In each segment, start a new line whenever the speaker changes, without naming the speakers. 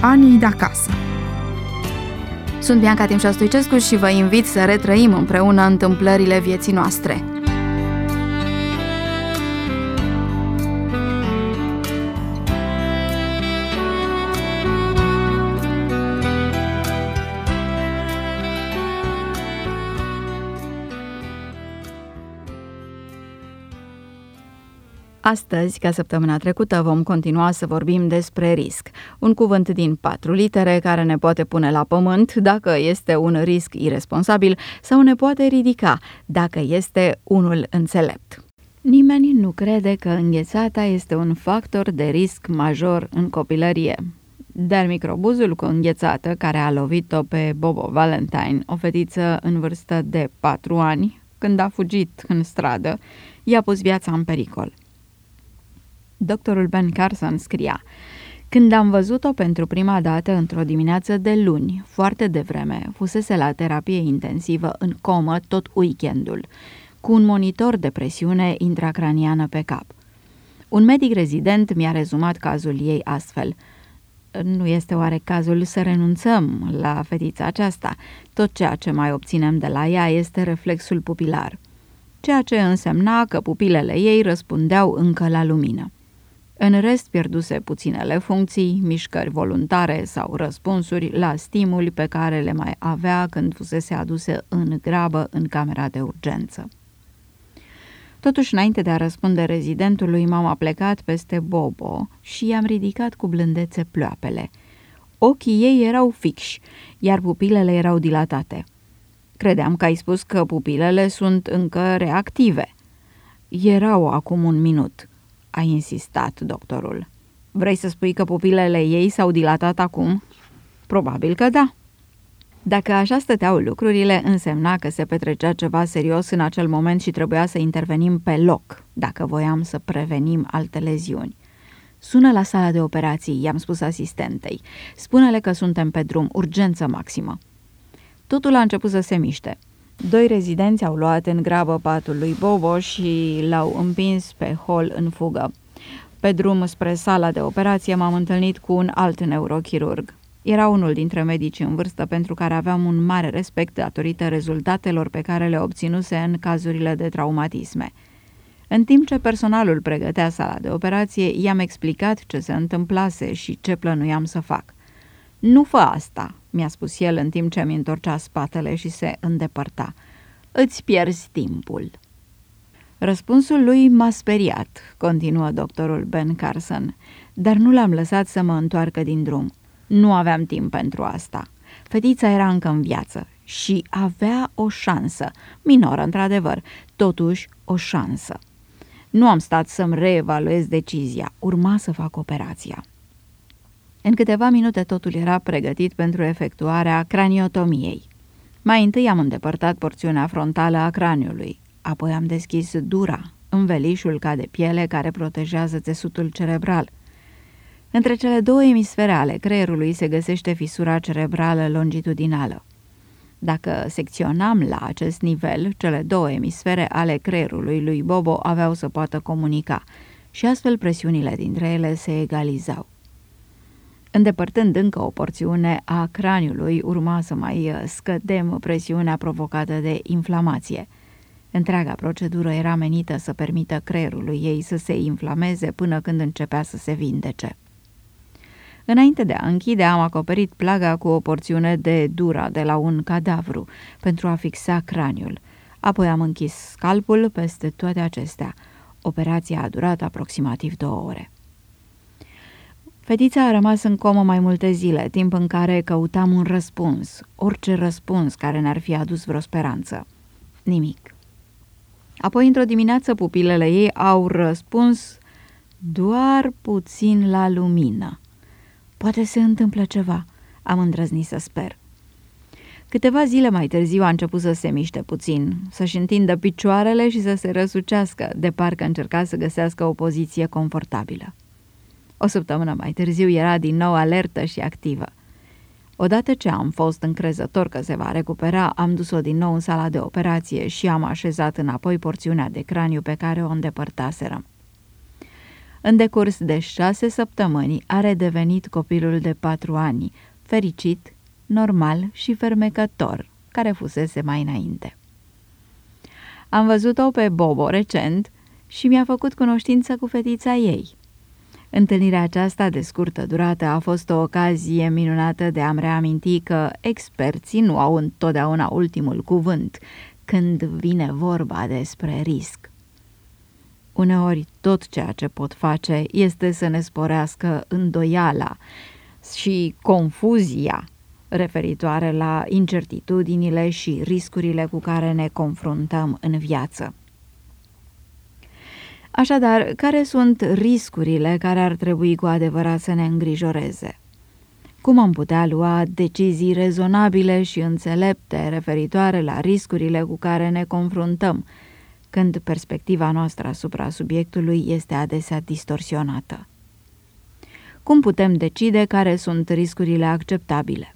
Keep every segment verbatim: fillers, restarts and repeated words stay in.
Anii de acasă.
Sunt Bianca Timșa Stoicescu și vă invit să retrăim împreună întâmplările vieții noastre. Astăzi, ca săptămâna trecută, vom continua să vorbim despre risc. Un cuvânt din patru litere care ne poate pune la pământ dacă este un risc iresponsabil sau ne poate ridica dacă este unul înțelept. Nimeni nu crede că înghețata este un factor de risc major în copilărie. Dar microbuzul cu înghețată care a lovit-o pe Bobo Valentine, o fetiță în vârstă de patru ani, când a fugit în stradă, i-a pus viața în pericol. Doctorul Ben Carson scria: când am văzut-o pentru prima dată într-o dimineață de luni, foarte devreme, fusese la terapie intensivă în comă tot weekendul, cu un monitor de presiune intracraniană pe cap. Un medic rezident mi-a rezumat cazul ei astfel: nu este oare cazul să renunțăm la fetița aceasta? Tot ceea ce mai obținem de la ea este reflexul pupilar, ceea ce însemna că pupilele ei răspundeau încă la lumină. În rest pierduse puținele funcții, mișcări voluntare sau răspunsuri la stimuli pe care le mai avea când fusese aduse în grabă în camera de urgență. Totuși, înainte de a răspunde rezidentului, m-am aplecat peste Bobo și i-am ridicat cu blândețe ploapele. Ochii ei erau fixi, iar pupilele erau dilatate. Credeam că ai spus că pupilele sunt încă reactive. Erau acum un minut, a insistat doctorul. Vrei să spui că pupilele ei s-au dilatat acum? Probabil că da. Dacă așa stăteau lucrurile, însemna că se petrecea ceva serios în acel moment și trebuia să intervenim pe loc, dacă voiam să prevenim alte leziuni. Sună la sala de operații, i-am spus asistentei. Spune-le că suntem pe drum, urgență maximă. Totul a început să se miște. Doi rezidenți au luat în grabă patul lui Bobo și l-au împins pe hol în fugă. Pe drum spre sala de operație m-am întâlnit cu un alt neurochirurg. Era unul dintre medici în vârstă pentru care aveam un mare respect datorită rezultatelor pe care le obținuse în cazurile de traumatisme. În timp ce personalul pregătea sala de operație, i-am explicat ce se întâmplase și ce plănuiam să fac. Nu fă asta, mi-a spus el în timp ce mi întorcea spatele și se îndepărta. Îți pierzi timpul. Răspunsul lui m-a speriat, continuă doctorul Ben Carson, dar nu l-am lăsat să mă întoarcă din drum. Nu aveam timp pentru asta. Fetița era încă în viață și avea o șansă, minoră într-adevăr, totuși o șansă. Nu am stat să-mi reevaluez decizia, urma să fac operația. În câteva minute totul era pregătit pentru efectuarea craniotomiei. Mai întâi am îndepărtat porțiunea frontală a craniului, apoi am deschis dura, învelișul ca de piele care protejează țesutul cerebral. Între cele două emisfere ale creierului se găsește fisura cerebrală longitudinală. Dacă secționam la acest nivel, cele două emisfere ale creierului lui Bobo aveau să poată comunica și astfel presiunile dintre ele se egalizau. Îndepărtând încă o porțiune a craniului, urma să mai scădem presiunea provocată de inflamație. Întreaga procedură era menită să permită creierului ei să se inflameze până când începea să se vindece. Înainte de a închide, am acoperit plaga cu o porțiune de dura de la un cadavru pentru a fixa craniul. Apoi am închis scalpul peste toate acestea. Operația a durat aproximativ două ore. Fetița a rămas în comă mai multe zile, timp în care căutam un răspuns, orice răspuns care ne-ar fi adus vreo speranță. Nimic. Apoi, într-o dimineață, pupilele ei au răspuns doar puțin la lumină. Poate se întâmplă ceva, am îndrăznit să sper. Câteva zile mai târziu a început să se miște puțin, să-și întindă picioarele și să se răsucească, de parcă încerca să găsească o poziție confortabilă. O săptămână mai târziu era din nou alertă și activă. Odată ce am fost încrezător că se va recupera, am dus-o din nou în sala de operație și am așezat înapoi porțiunea de craniu pe care o îndepărtaserăm. În decurs de șase săptămâni a redevenit copilul de patru ani, fericit, normal și fermecător, care fusese mai înainte. Am văzut-o pe Bobo recent și mi-a făcut cunoștință cu fetița ei. Întâlnirea aceasta de scurtă durată a fost o ocazie minunată de a-mi reaminti că experții nu au întotdeauna ultimul cuvânt când vine vorba despre risc. Uneori tot ceea ce pot face este să ne sporească îndoiala și confuzia referitoare la incertitudinile și riscurile cu care ne confruntăm în viață. Așadar, care sunt riscurile care ar trebui cu adevărat să ne îngrijoreze? Cum am putea lua decizii rezonabile și înțelepte referitoare la riscurile cu care ne confruntăm, când perspectiva noastră asupra subiectului este adesea distorsionată? Cum putem decide care sunt riscurile acceptabile?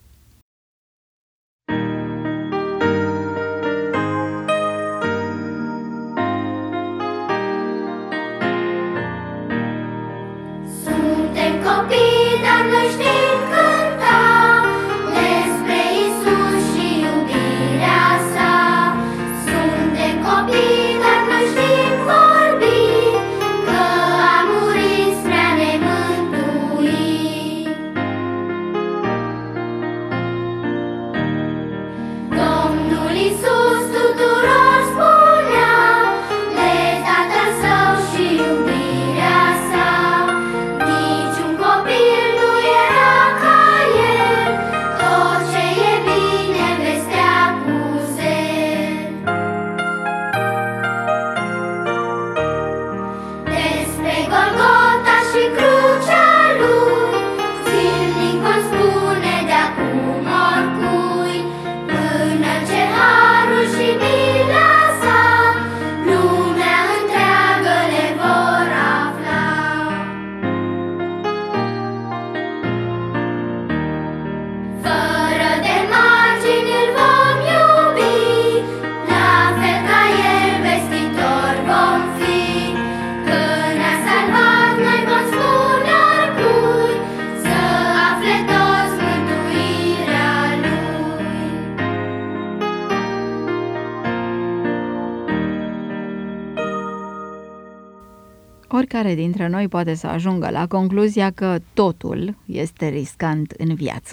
Oricare dintre noi poate să ajungă la concluzia că totul este riscant în viață.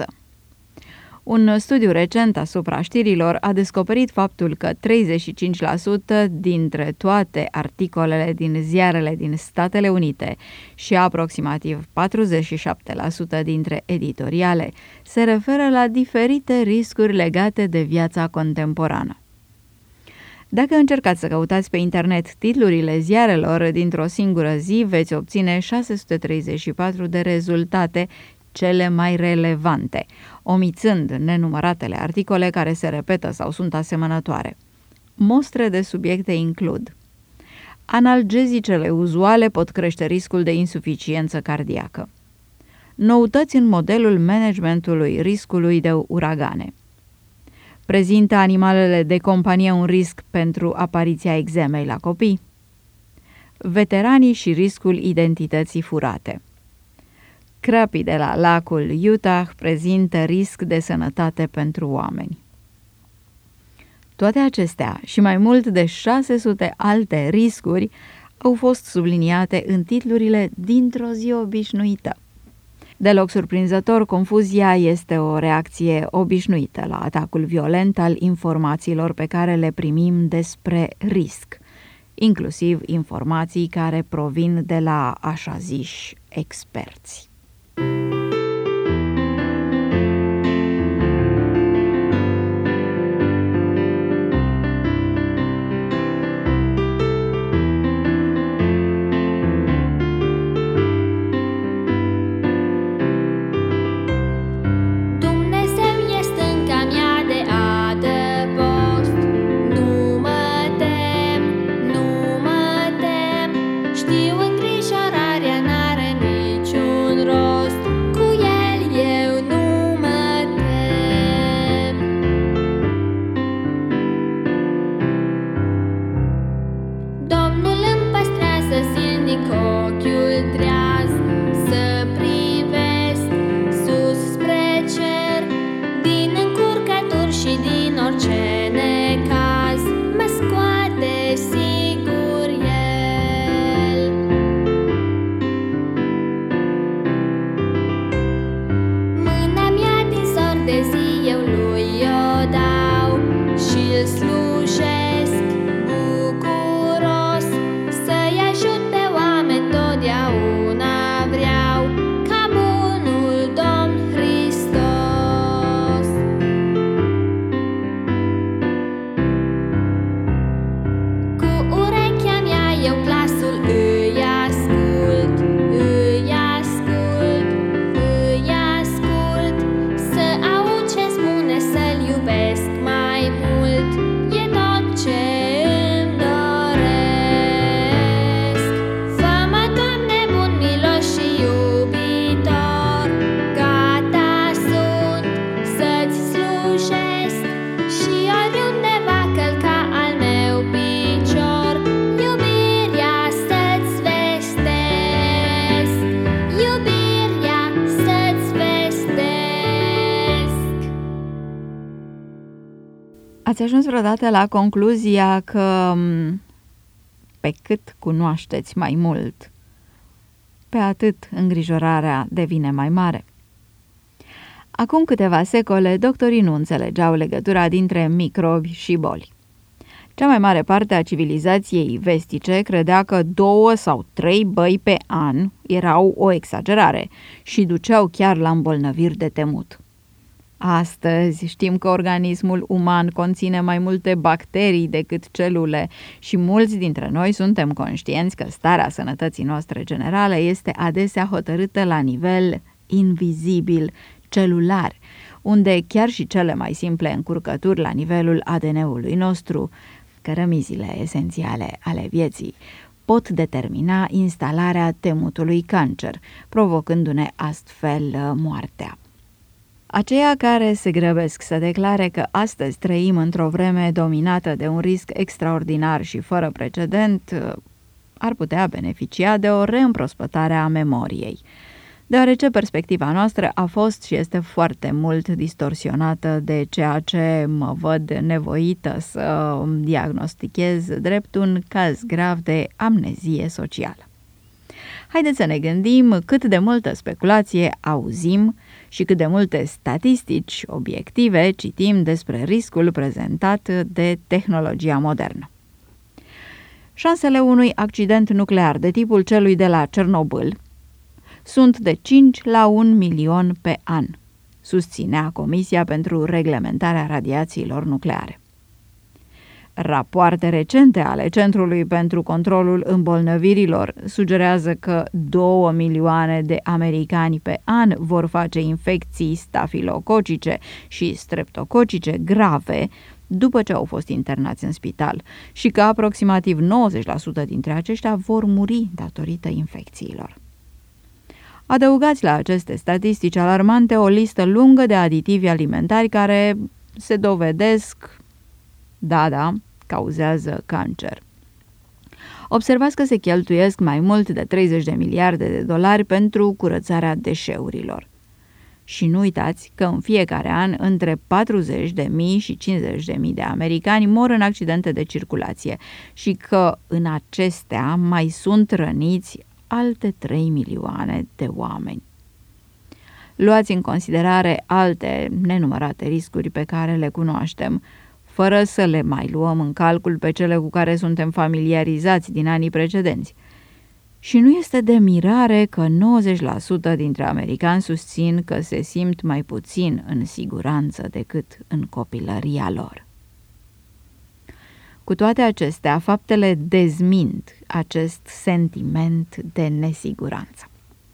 Un studiu recent asupra știrilor a descoperit faptul că treizeci și cinci la sută dintre toate articolele din ziarele din Statele Unite și aproximativ patruzeci și șapte la sută dintre editoriale se referă la diferite riscuri legate de viața contemporană. Dacă încercați să căutați pe internet titlurile ziarelor dintr-o singură zi, veți obține șase sute treizeci și patru de rezultate cele mai relevante, omițând nenumăratele articole care se repetă sau sunt asemănătoare. Mostre de subiecte includ: analgezicele uzuale pot crește riscul de insuficiență cardiacă, noutăți în modelul managementului riscului de uragane, prezintă animalele de companie un risc pentru apariția eczemei la copii, veteranii și riscul identității furate, crăpii de la lacul Utah prezintă risc de sănătate pentru oameni. Toate acestea și mai mult de șase sute alte riscuri au fost subliniate în titlurile dintr-o zi obișnuită. Deloc surprinzător, confuzia este o reacție obișnuită la atacul violent al informațiilor pe care le primim despre risc, inclusiv informații care provin de la așa ziși experți.
Știu, îngrijorarea n-are niciun rost.
Ați ajuns vreodată la concluzia că pe cât cunoașteți mai mult, pe atât îngrijorarea devine mai mare? Acum câteva secole, doctorii nu înțelegeau legătura dintre microbi și boli. Cea mai mare parte a civilizației vestice credea că două sau trei băi pe an erau o exagerare și duceau chiar la îmbolnăviri de temut. Astăzi știm că organismul uman conține mai multe bacterii decât celule și mulți dintre noi suntem conștienți că starea sănătății noastre generale este adesea hotărâtă la nivel invizibil, celular, unde chiar și cele mai simple încurcături la nivelul A D N-ului nostru, cărămizile esențiale ale vieții, pot determina instalarea temutului cancer, provocându-ne astfel moartea. Aceia care se grăbesc să declare că astăzi trăim într-o vreme dominată de un risc extraordinar și fără precedent, ar putea beneficia de o reîmprospătare a memoriei, deoarece perspectiva noastră a fost și este foarte mult distorsionată de ceea ce mă văd nevoită să diagnostichez drept un caz grav de amnezie socială. Haideți să ne gândim cât de multă speculație auzim și cât de multe statistici obiective citim despre riscul prezentat de tehnologia modernă. Șansele unui accident nuclear de tipul celui de la Cernobâl sunt de cinci la un milion pe an, susținea Comisia pentru Reglementarea Radiațiilor Nucleare. Rapoarte recente ale Centrului pentru Controlul Îmbolnăvirilor sugerează că două milioane de americani pe an vor face infecții stafilococice și streptococice grave după ce au fost internați în spital și că aproximativ nouăzeci la sută dintre aceștia vor muri datorită infecțiilor. Adăugați la aceste statistici alarmante o listă lungă de aditivi alimentari care se dovedesc, da, da, cauzează cancer. Observați că se cheltuiesc mai mult de treizeci de miliarde de dolari pentru curățarea deșeurilor. Și nu uitați că în fiecare an între patruzeci de mii și cincizeci de mii de americani mor în accidente de circulație și că în acestea mai sunt răniți alte trei milioane de oameni. Luați în considerare alte nenumărate riscuri pe care le cunoaștem, fără să le mai luăm în calcul pe cele cu care suntem familiarizați din anii precedenți. Și nu este de mirare că nouăzeci la sută dintre americani susțin că se simt mai puțin în siguranță decât în copilăria lor. Cu toate acestea, faptele dezmint acest sentiment de nesiguranță.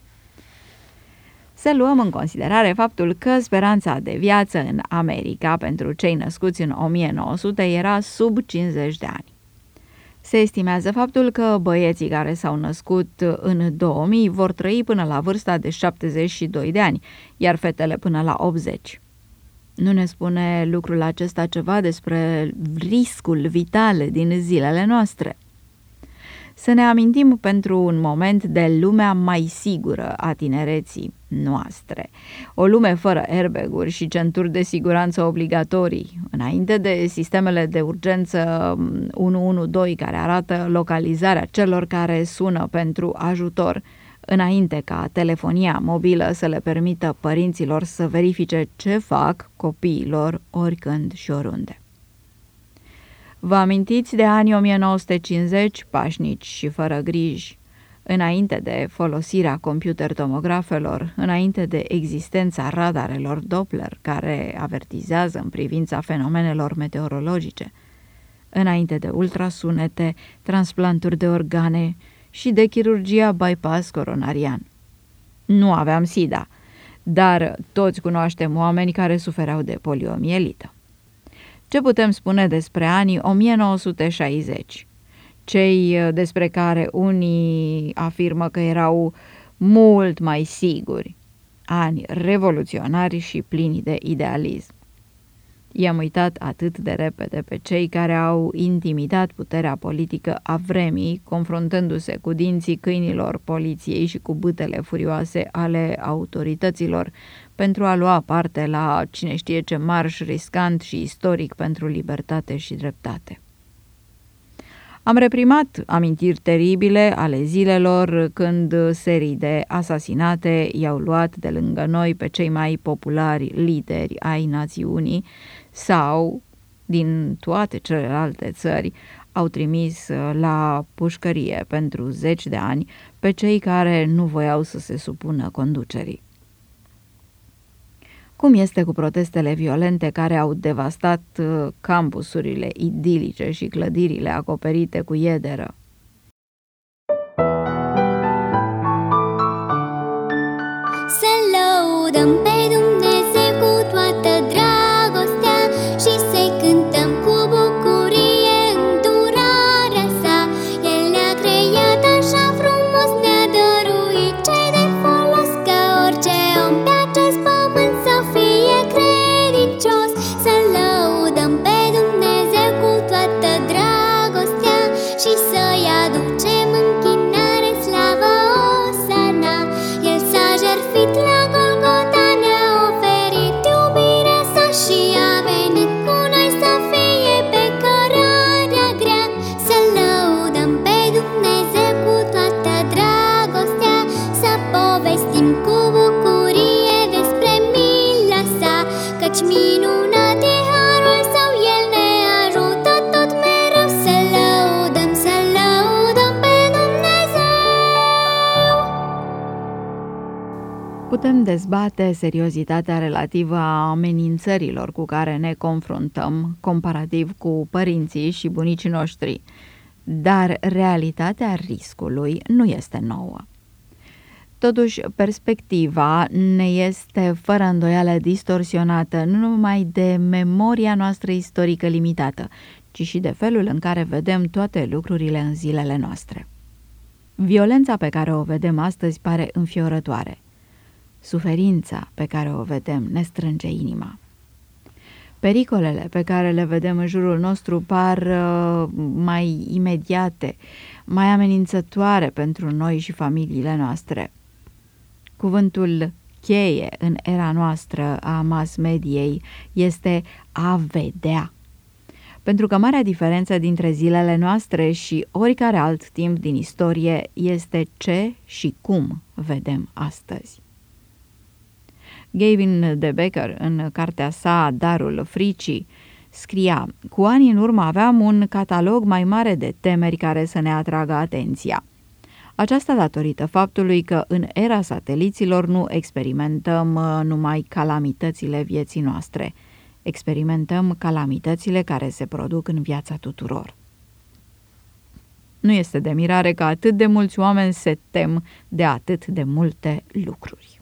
Să luăm în considerare faptul că speranța de viață în America pentru cei născuți în o mie nouă sute era sub cincizeci de ani. Se estimează faptul că băieții care s-au născut în două mii vor trăi până la vârsta de șaptezeci și doi de ani, iar fetele până la optzeci. Nu ne spune lucrul acesta ceva despre riscul vital din zilele noastre? Să ne amintim pentru un moment de lumea mai sigură a tinereții noastre. O lume fără airbag-uri și centuri de siguranță obligatorii, înainte de sistemele de urgență unu unu doi care arată localizarea celor care sună pentru ajutor, înainte ca telefonia mobilă să le permită părinților să verifice ce fac copiilor oricând și oriunde. Vă amintiți de anii o mie nouă sute cincizeci, pașnici și fără griji, înainte de folosirea computer-tomografelor, înainte de existența radarelor Doppler care avertizează în privința fenomenelor meteorologice, înainte de ultrasunete, transplanturi de organe și de chirurgia bypass coronarian. Nu aveam SIDA, dar toți cunoaștem oameni care sufereau de poliomielită. Ce putem spune despre anii o mie nouă sute șaizeci? Cei despre care unii afirmă că erau mult mai siguri, ani revoluționari și plini de idealism. I-am uitat atât de repede pe cei care au intimidat puterea politică a vremii, confruntându-se cu dinții câinilor poliției și cu bâtele furioase ale autorităților, pentru a lua parte la cine știe ce marș riscant și istoric pentru libertate și dreptate. Am reprimat amintiri teribile ale zilelor când serii de asasinate i-au luat de lângă noi pe cei mai populari lideri ai națiunii sau, din toate celelalte țări, au trimis la pușcărie pentru zeci de ani pe cei care nu voiau să se supună conducerii. Cum este cu protestele violente care au devastat campusurile idilice și clădirile acoperite cu iederă?
Să lăudăm pe Dumnezeu cu toată dragostea și să-i cântăm cu bucurie îndurarea sa. El ne-a creat așa frumos, ne-a dăruit cei de folos, ca orice om pe acest pământ să fie credincios. Să lăudăm pe Dumnezeu cu toată dragostea și să-i aducem închinare, slavă, osana. El s-a jertfit la Golgota, ne-a oferit iubirea sa și a venit cu noi să fie pe cărarea grea. Să lăudăm pe Dumnezeu cu toată dragostea, să povestim cu bucurie despre mila sa, căci minunat e harul său, el ne ajută tot mereu. Să lăudăm, să lăudăm pe Dumnezeu.
Putem dezbate seriozitatea relativă a amenințărilor cu care ne confruntăm, comparativ cu părinții și bunicii noștri, dar realitatea riscului nu este nouă. Totuși, perspectiva ne este fără îndoială distorsionată nu numai de memoria noastră istorică limitată, ci și de felul în care vedem toate lucrurile în zilele noastre. Violența pe care o vedem astăzi pare înfiorătoare. Suferința pe care o vedem ne strânge inima. Pericolele pe care le vedem în jurul nostru par uh, mai imediate, mai amenințătoare pentru noi și familiile noastre. Cuvântul cheie în era noastră a mass mediei este a vedea. Pentru că marea diferență dintre zilele noastre și oricare alt timp din istorie este ce și cum vedem astăzi. Gavin de Becker, în cartea sa Darul fricii, scria: cu ani în urmă aveam un catalog mai mare de temeri care să ne atragă atenția. Aceasta datorită faptului că în era sateliților nu experimentăm numai calamitățile vieții noastre, experimentăm calamitățile care se produc în viața tuturor. Nu este de mirare că atât de mulți oameni se tem de atât de multe lucruri.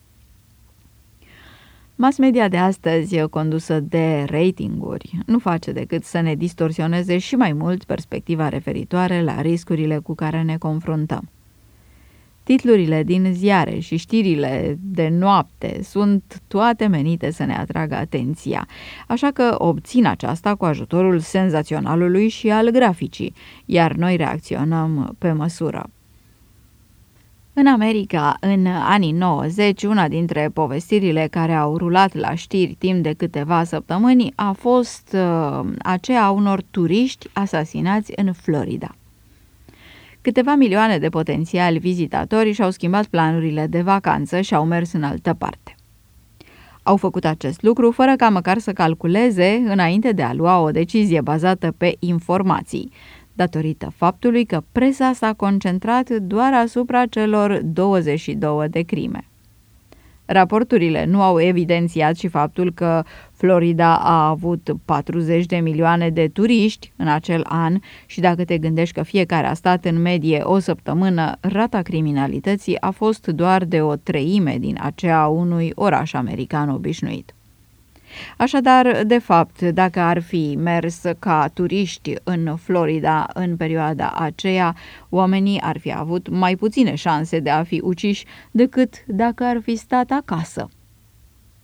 Mass media de astăzi, condusă de ratinguri, nu face decât să ne distorsioneze și mai mult perspectiva referitoare la riscurile cu care ne confruntăm. Titlurile din ziare și știrile de noapte sunt toate menite să ne atragă atenția, așa că obțin aceasta cu ajutorul senzaționalului și al graficii, iar noi reacționăm pe măsură. În America, în anii nouăzeci, una dintre povestirile care au rulat la știri timp de câteva săptămâni a fost uh, aceea a unor turiști asasinați în Florida. Câteva milioane de potențiali vizitatori și-au schimbat planurile de vacanță și au mers în altă parte. Au făcut acest lucru fără ca măcar să calculeze înainte de a lua o decizie bazată pe informații, datorită faptului că presa s-a concentrat doar asupra celor douăzeci și două de crime. Raporturile nu au evidențiat și faptul că Florida a avut patruzeci de milioane de turiști în acel an și dacă te gândești că fiecare a stat în medie o săptămână, rata criminalității a fost doar de o treime din aceea unui oraș american obișnuit. Așadar, de fapt, dacă ar fi mers ca turiști în Florida în perioada aceea, oamenii ar fi avut mai puține șanse de a fi uciși decât dacă ar fi stat acasă.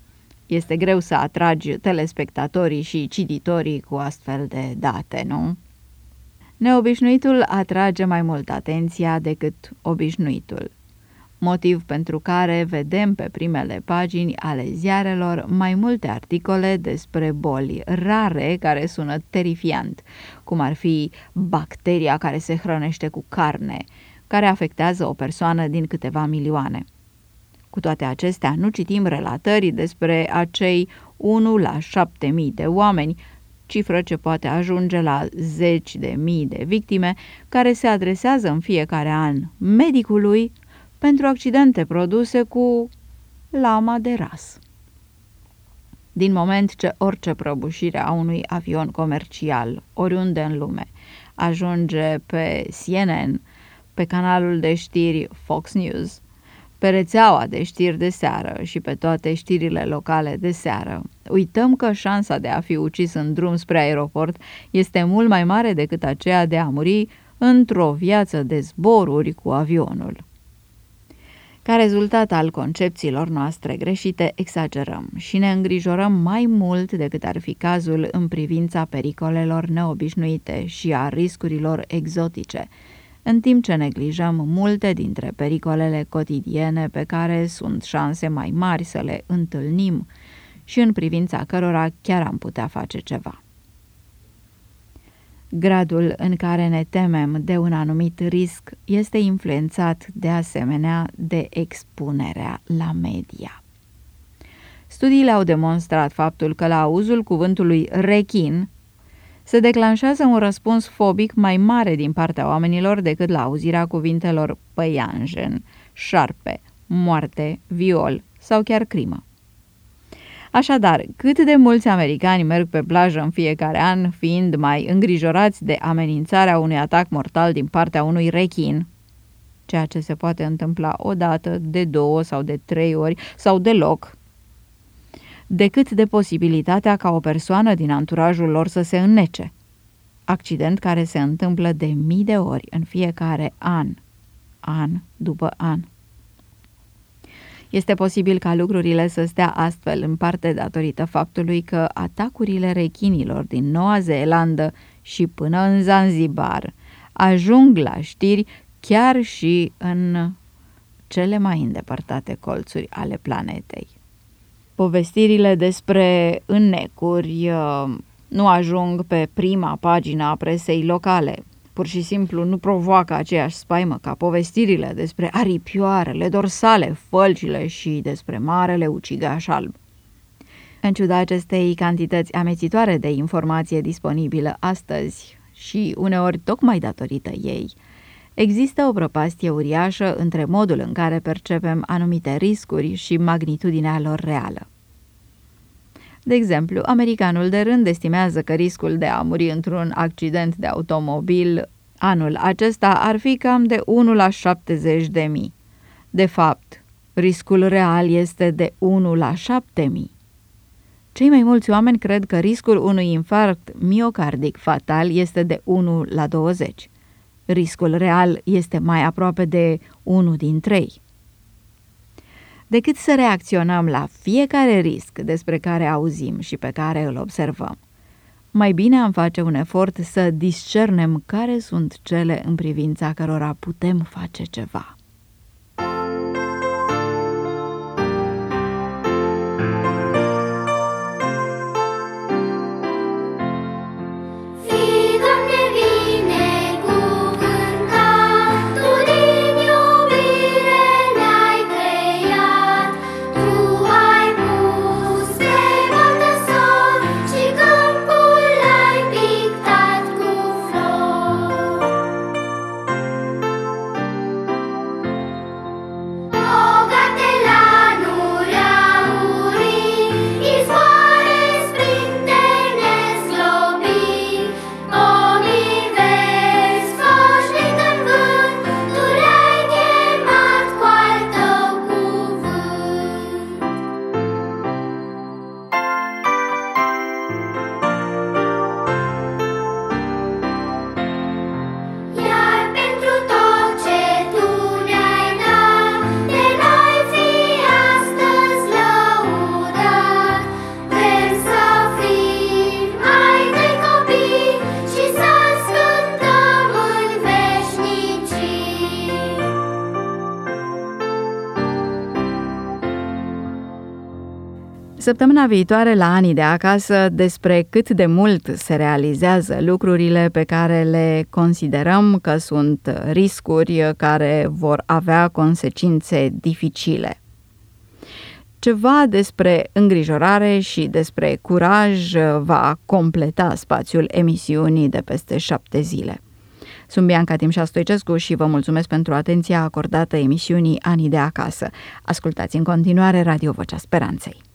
Este greu să atragi telespectatorii și cititorii cu astfel de date, nu? Neobișnuitul atrage mai mult atenția decât obișnuitul, motiv pentru care vedem pe primele pagini ale ziarelor mai multe articole despre boli rare care sună terifiant, cum ar fi bacteria care se hrănește cu carne, care afectează o persoană din câteva milioane. Cu toate acestea, nu citim relatări despre acei unu la șapte mii de oameni, cifră ce poate ajunge la zeci de mii de victime, care se adresează în fiecare an medicului pentru accidente produse cu lama de ras. Din moment ce orice prăbușire a unui avion comercial, oriunde în lume, ajunge pe C N N, pe canalul de știri Fox News, pe rețeaua de știri de seară și pe toate știrile locale de seară, uităm că șansa de a fi ucis în drum spre aeroport este mult mai mare decât aceea de a muri într-o viață de zboruri cu avionul. Ca rezultat al concepțiilor noastre greșite, exagerăm și ne îngrijorăm mai mult decât ar fi cazul în privința pericolelor neobișnuite și a riscurilor exotice, în timp ce neglijăm multe dintre pericolele cotidiene pe care sunt șanse mai mari să le întâlnim și în privința cărora chiar am putea face ceva. Gradul în care ne temem de un anumit risc este influențat de asemenea de expunerea la media. Studiile au demonstrat faptul că la auzul cuvântului rechin se declanșează un răspuns fobic mai mare din partea oamenilor decât la auzirea cuvintelor păianjen, șarpe, moarte, viol sau chiar crimă. Așadar, cât de mulți americani merg pe plajă în fiecare an, fiind mai îngrijorați de amenințarea unui atac mortal din partea unui rechin, ceea ce se poate întâmpla o dată, de două sau de trei ori sau deloc, decât de posibilitatea ca o persoană din anturajul lor să se înnece. Accident care se întâmplă de mii de ori în fiecare an, an după an. Este posibil ca lucrurile să stea astfel în parte datorită faptului că atacurile rechinilor din Noua Zeelandă și până în Zanzibar ajung la știri chiar și în cele mai îndepărtate colțuri ale planetei. Povestirile despre înnecuri nu ajung pe prima pagină a presei locale. Pur și simplu nu provoacă aceeași spaimă ca povestirile despre aripioarele dorsale, fălcile și despre marele ucigaș alb. În ciuda acestei cantități amețitoare de informație disponibilă astăzi și uneori tocmai datorită ei, există o prăpastie uriașă între modul în care percepem anumite riscuri și magnitudinea lor reală. De exemplu, americanul de rând estimează că riscul de a muri într-un accident de automobil anul acesta ar fi cam de unu la șaptezeci de mii. De fapt, riscul real este de unu la șapte mii. Cei mai mulți oameni cred că riscul unui infarct miocardic fatal este de unu la douăzeci. Riscul real este mai aproape de unu din trei. Decât să reacționăm la fiecare risc despre care auzim și pe care îl observăm, mai bine am face un efort să discernem care sunt cele în privința cărora putem face ceva. Săptămâna viitoare la Anii de Acasă despre cât de mult se realizează lucrurile pe care le considerăm că sunt riscuri care vor avea consecințe dificile. Ceva despre îngrijorare și despre curaj va completa spațiul emisiunii de peste șapte zile. Sunt Bianca Timșa Stoicescu și vă mulțumesc pentru atenția acordată emisiunii Anii de Acasă. Ascultați în continuare Radio Vocea Speranței.